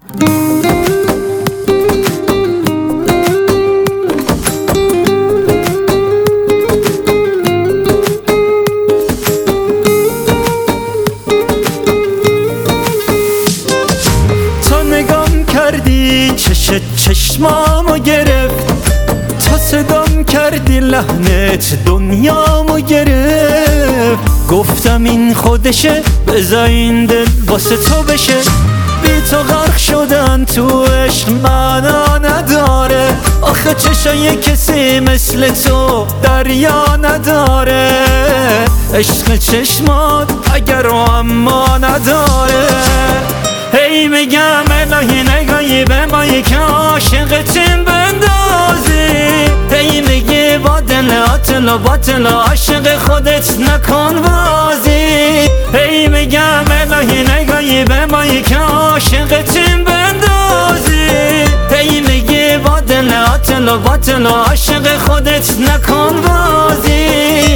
کردی چشمامو گرفت، تا صدام کردی لحنت دنیامو گرفت. گفتم این خودشه، بذار این دل واسه تو بشه. بی تو غرق شدن تو عشق معنا نداره. آخه چشای کسی مثل تو دریا نداره. عشق چشمات اگر و اما نداره. هی میگم الهی نگاهی به ما که عاشقتیم بندازی. هی میگی با دل باطل عاشق خودت نکن بازی. هی میگم الهی نگاهی به ما که عاشقتیم بندازی. هی میگی با دل باطل عاشق خودت نکن بازی.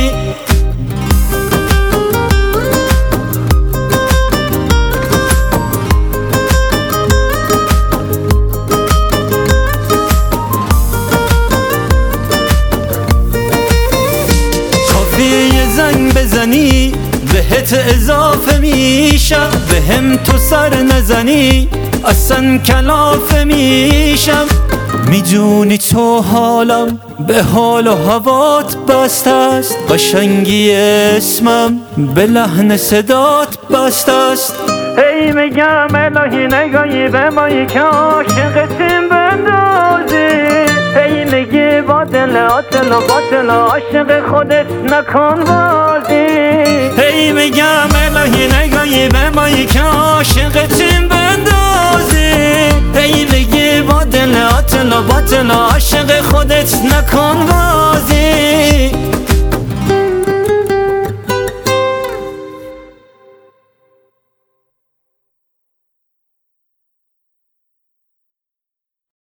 یه زنگ بزنی بهت اضافه میشم. بهم تو سر نزنی اصلا کلافه میشم. میدونی تو حالم به حال و هوات بسته است. قشنگی اسمم به لحن صدات بسته است. هی میگم الهی نگاهی به ما که عاشقتیم بندازی. هی میگی با دل باطل عاشق خودت نکن بازی. هی میگم الهی نگاهی به ما که عاشقتیم بندازی. هی میگی با دل باطل عاشق خودت نکن بازی.